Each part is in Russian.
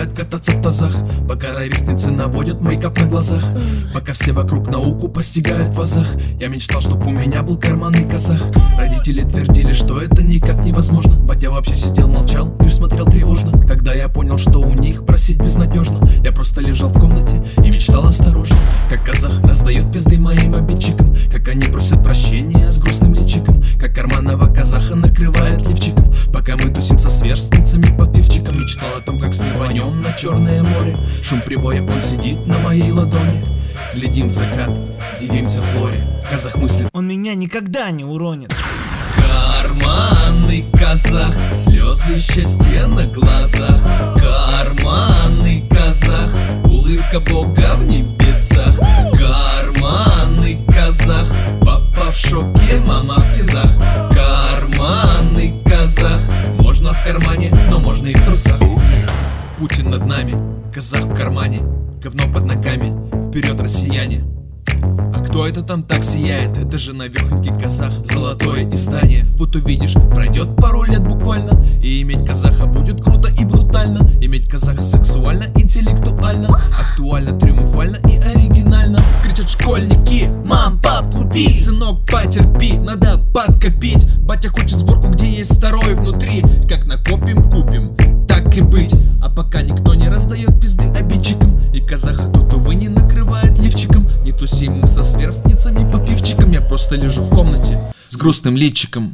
любят кататься в тазах, пока ровесницы наводят мейкап на глазах, пока все вокруг науку постигают в азах. Я мечтал, чтоб у меня был карманный казах. Родители твердили, что это никак невозможно. Батя вообще сидел, молчал, лишь смотрел тревожно. Когда я понял, что у них просить безнадежно, я просто лежал в комнате и мечтал осторожно. Как казах раздает пизды моим обидчикам, как они просят прощения с грустным личиком, как карманного казаха накрывает лифчиком, пока мы тусим со сверстницами под пивчиком. Мечтал о том, как с ним рванем на Черное море. Шум прибоя, он сидит на моей ладони. Глядим в закат, дивимся Флоре. Казах мыслит, он меня никогда не уронит. Карманный казах, слезы счастья на глазах. Карманный казах, улыбка Бога в небесах. Карманный казах, папа в шоке, мама в слезах. Карманный казах, можно в кармане, но можно и в трусах. Путин над нами, казах в кармане, говно под ногами, вперед, россияне. А кто это там так сияет? Это же навехонький казах, золотое издание. Вот увидишь, пройдет пару лет буквально, и иметь казаха будет круто и брутально. Иметь казаха сексуально, интеллектуально, актуально, триумфально и оригинально. Кричат школьники: мам, пап, купи! Сынок, потерпи, надо подкопить. Батя хочет сборку, где есть второй внутри. Как накопим, купим, так и быть. А пока никто не раздает пизды обидчикам, и казаха тут, увы, не накрывает лифчиком. Не тусим мы со сверстницами по пивчикам. Я просто лежу в комнате с грустным личиком.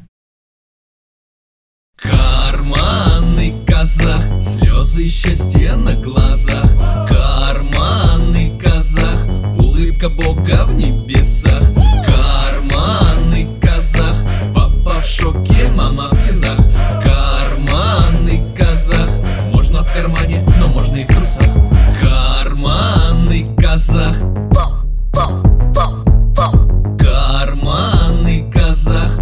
Карманный казах, слезы счастья на глазах. Карманный казах, улыбка Бога в небесах. Карманный казах, папа в шоке, мама в слезах. Карманный казах, можно в кармане, но можно и в трусах. Карманный казах, карманный казах.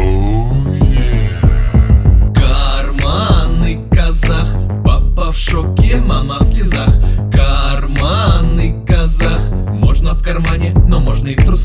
Карманный казах, папа в шоке, мама в слезах. Карманный казах, можно в кармане, но можно и в трусах.